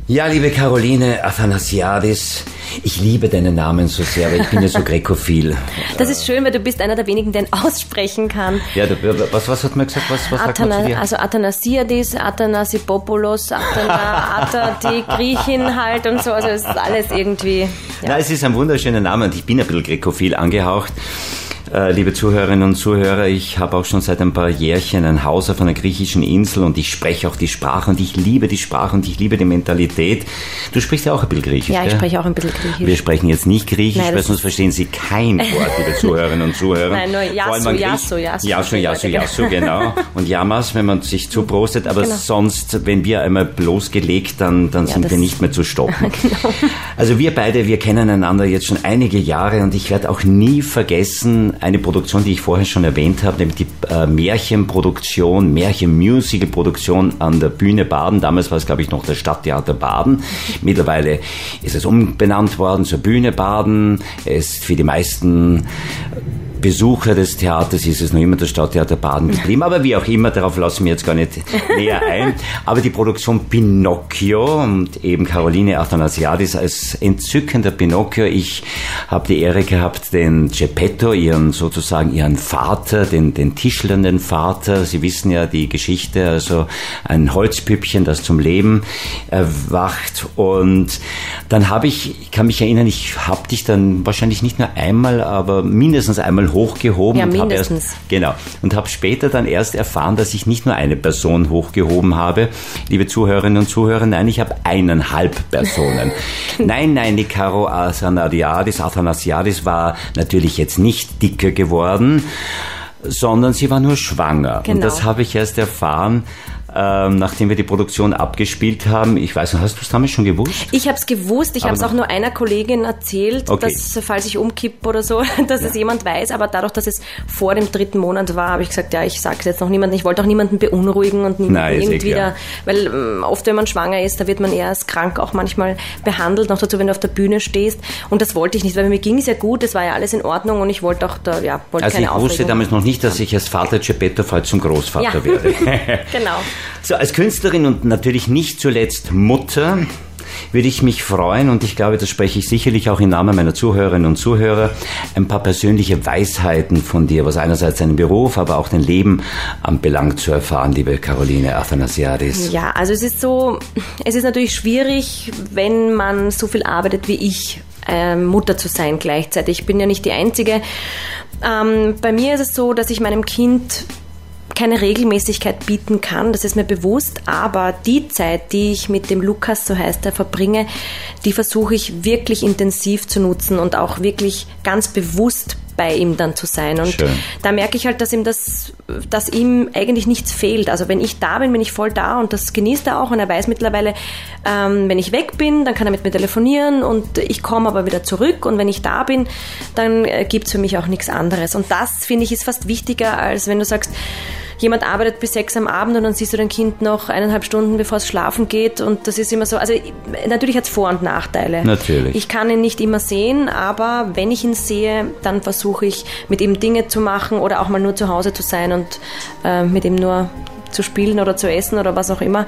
Ja, liebe Caroline Athanasiadis, ich liebe deinen Namen so sehr, weil ich bin ja so grekophil. Das ist schön, weil du bist einer der wenigen, der ihn aussprechen kann. Ja, was hat man gesagt? Was sagt man zu dir? Also Athanasiadis, Athanasipopoulos, die Griechin halt und so, also es ist alles irgendwie... Ja. Na, es ist ein wunderschöner Name und ich bin ein bisschen grekophil angehaucht. Liebe Zuhörerinnen und Zuhörer, ich habe auch schon seit ein paar Jährchen ein Haus auf einer griechischen Insel und ich spreche auch die Sprache und ich liebe die Sprache und ich liebe die Mentalität. Du sprichst ja auch ein bisschen Griechisch, ja, ich gell? spreche auch ein bisschen Griechisch. Wir sprechen jetzt nicht Griechisch, Nein, weil sonst verstehen Sie kein Wort, liebe Zuhörerinnen und Zuhörer. Nein, nur Yasu, genau. Und Yamas, wenn man sich zuprostet, aber genau. Sonst, wenn wir einmal bloßgelegt, dann sind wir nicht mehr zu stoppen. Genau. Also wir beide, wir kennen einander jetzt schon einige Jahre und ich werde auch nie vergessen, eine Produktion, die ich vorher schon erwähnt habe, nämlich die Märchenproduktion, Märchen-Musical-Produktion an der Bühne Baden. Damals war es, glaube ich, noch das Stadttheater Baden. Mittlerweile ist es umbenannt worden zur Bühne Baden. Es ist für die meisten Besucher des Theaters ist es noch immer das Stadttheater Baden geblieben, aber wie auch immer, darauf lassen wir jetzt gar nicht näher ein. Aber die Produktion Pinocchio und eben Caroline Athanasiadis als entzückender Pinocchio. Ich habe die Ehre gehabt, den Geppetto, ihren Vater, den tischlernden Vater. Sie wissen ja die Geschichte, also ein Holzpüppchen, das zum Leben erwacht. Und dann ich kann mich erinnern, ich habe dich dann wahrscheinlich nicht nur einmal, aber mindestens einmal hochgehoben. Ja, mindestens. Und habe später dann erst erfahren, dass ich nicht nur eine Person hochgehoben habe. Liebe Zuhörerinnen und Zuhörer, nein, ich habe 1,5 Personen. Nein, die Caro Athanasiadis war natürlich jetzt nicht dicker geworden, sondern sie war nur schwanger. Genau. Und das habe ich erst erfahren, nachdem wir die Produktion abgespielt haben. Ich weiß nicht, hast du es damals schon gewusst? Ich habe es gewusst. Ich habe es auch nur einer Kollegin erzählt, okay, dass, falls ich umkippe oder so, dass es jemand weiß. Aber dadurch, dass es vor dem 3. Monat war, habe ich gesagt, ja, ich sage es jetzt noch niemandem. Ich wollte auch niemanden beunruhigen und niemanden irgendwie da, weil oft, wenn man schwanger ist, da wird man eher als krank auch manchmal behandelt. Noch dazu, wenn du auf der Bühne stehst. Und das wollte ich nicht, weil mir ging es ja gut, es war ja alles in Ordnung und ich wollte auch da, keine Aufregung. Also ich wusste damals noch nicht, dass ich als Vater Geppetto bald zum Großvater werde. Genau. So, als Künstlerin und natürlich nicht zuletzt Mutter würde ich mich freuen, und ich glaube, das spreche ich sicherlich auch im Namen meiner Zuhörerinnen und Zuhörer, ein paar persönliche Weisheiten von dir, was einerseits deinen Beruf, aber auch dein Leben anbelangt, zu erfahren, liebe Caroline Athanasiadis. Ja, also es ist natürlich schwierig, wenn man so viel arbeitet wie ich, Mutter zu sein gleichzeitig. Ich bin ja nicht die Einzige. Bei mir ist es so, dass ich meinem Kind keine Regelmäßigkeit bieten kann, das ist mir bewusst, aber die Zeit, die ich mit dem Lukas, so heißt er, verbringe, die versuche ich wirklich intensiv zu nutzen und auch wirklich ganz bewusst bei ihm dann zu sein. Und schön. Da merke ich halt, dass ihm eigentlich nichts fehlt. Also wenn ich da bin ich voll da und das genießt er auch und er weiß mittlerweile, wenn ich weg bin, dann kann er mit mir telefonieren und ich komme aber wieder zurück und wenn ich da bin, dann gibt's für mich auch nichts anderes. Und das, finde ich, ist fast wichtiger, als wenn du sagst, jemand arbeitet bis 6 am Abend und dann siehst du dein Kind noch 1,5 Stunden, bevor es schlafen geht und das ist immer so, also natürlich hat es Vor- und Nachteile. Natürlich. Ich kann ihn nicht immer sehen, aber wenn ich ihn sehe, dann versuche ich mit ihm Dinge zu machen oder auch mal nur zu Hause zu sein und mit ihm nur zu spielen oder zu essen oder was auch immer.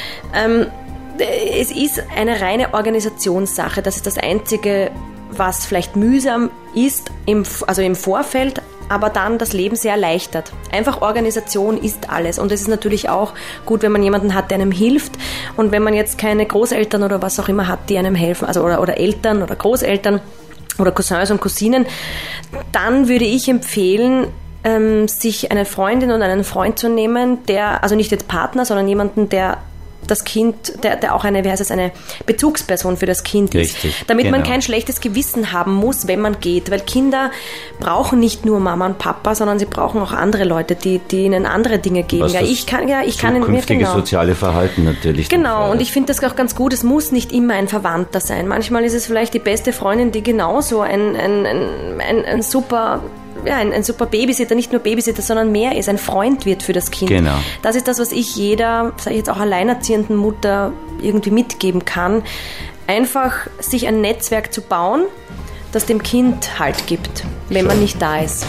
Es ist eine reine Organisationssache, das ist das Einzige, was vielleicht mühsam ist, im Vorfeld, aber dann das Leben sehr erleichtert. Einfach Organisation ist alles. Und es ist natürlich auch gut, wenn man jemanden hat, der einem hilft. Und wenn man jetzt keine Großeltern oder was auch immer hat, die einem helfen, also oder Eltern oder Großeltern oder Cousins und Cousinen, dann würde ich empfehlen, sich eine Freundin und einen Freund zu nehmen, also nicht jetzt Partner, sondern jemanden, der das Kind, der auch eine Bezugsperson für das Kind richtig, ist. Damit man genau. kein schlechtes Gewissen haben muss, wenn man geht. Weil Kinder brauchen nicht nur Mama und Papa, sondern sie brauchen auch andere Leute, die ihnen andere Dinge geben. Was ich kann zukünftige soziale Verhalten natürlich. Genau, und ich finde das auch ganz gut, es muss nicht immer ein Verwandter sein. Manchmal ist es vielleicht die beste Freundin, die genauso ein super Babysitter, nicht nur Babysitter, sondern mehr ist, ein Freund wird für das Kind. Genau. Das ist das, was ich jeder, sage ich jetzt auch alleinerziehenden Mutter irgendwie mitgeben kann. Einfach sich ein Netzwerk zu bauen, das dem Kind Halt gibt, wenn man nicht da ist.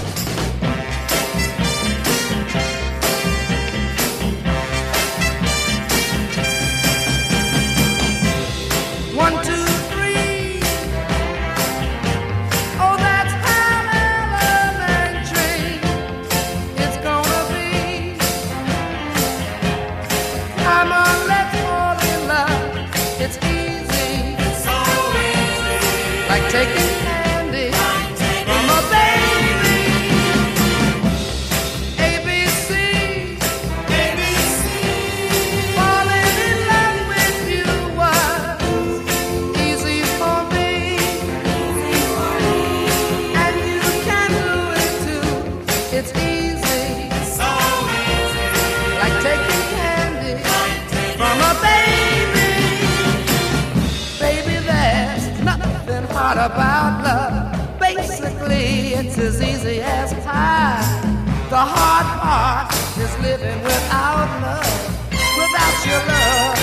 It's easy. It's so easy. Like taking candy from a baby. ABC. ABC. Falling in love with you was easy for me. Easy for me. And you can do it too. It's easy. It's so easy. Like taking candy from a baby. Baby, there's nothing hard about love. Basically, it's as easy as pie. The hard part is living without love. Without your love,